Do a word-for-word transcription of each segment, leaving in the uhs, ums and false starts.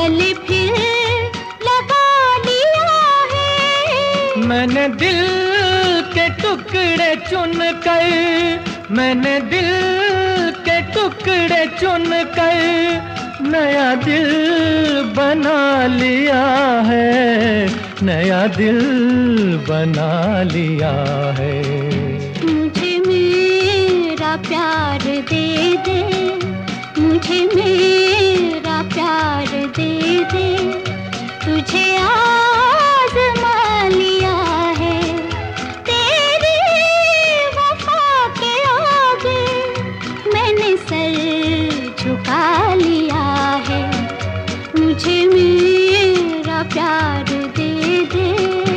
गले फिर लगा लिया है। मैंने दिल के टुकड़े चुन कर, मैंने दिल के टुकड़े चुन कर नया दिल बना लिया है, नया दिल बना लिया है। मुझे मेरा प्यार दे दे, मुझे मेरा प्यार दे दे, तुझे आज़मा लिया है। तेरी वफा के आगे मैंने सर झुका लिया है। मुझे मेरा प्यार दे दे।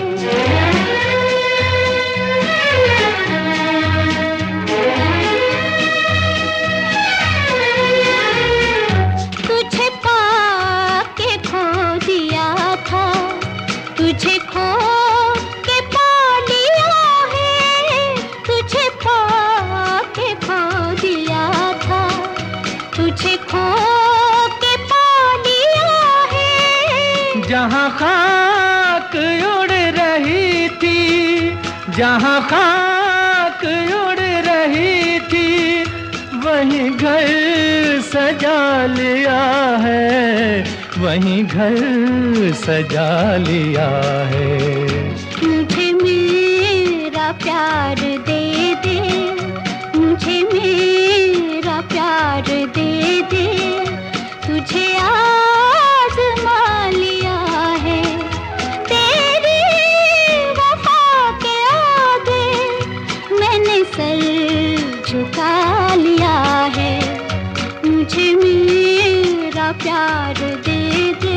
तुझे पा के खो दिया था, तुझे खो के पा लिया है। तुझे पा के खो दिया था, तुझे खो के पा लिया है। जहाँ खाक उड़ रही थी, जहाँ खाक उड़ रही थी, वहीं घर सजा लिया है, वहीं घर सजा लिया है। मुझे मेरा प्यार दे दे, मुझे मेरा प्यार दे दे, तुझे आज़मा लिया है। तेरी वफा के आगे मैंने सर झुका लिया है। मुझे मेरा प्यार दे दे।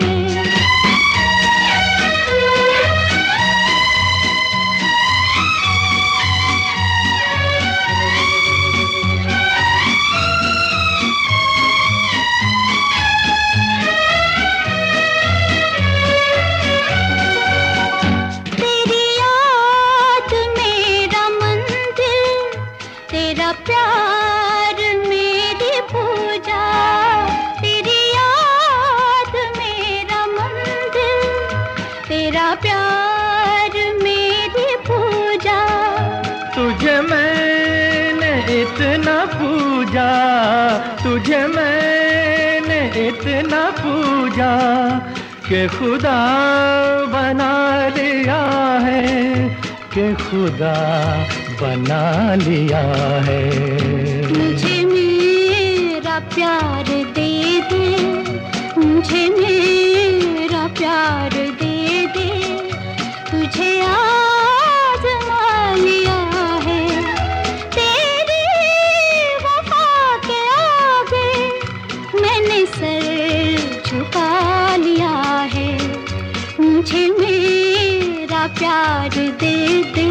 तेरी याद मेरा मंदिर, तेरा प्यार मेरी पूजा। तेरी याद मेरा मंदिर, तेरा प्यार मेरी पूजा। तुझे मैंने इतना पूजा, तुझे मैंने इतना पूजा कि खुदा बना लिया है, कि खुदा बना लिया है। मुझे मेरा प्यार दे दे, मुझे मेरा प्यार दे दे, तुझे आज़मा लिया है। तेरी वफा के आगे मैंने सर झुका लिया है। मुझे मेरा प्यार दे दे।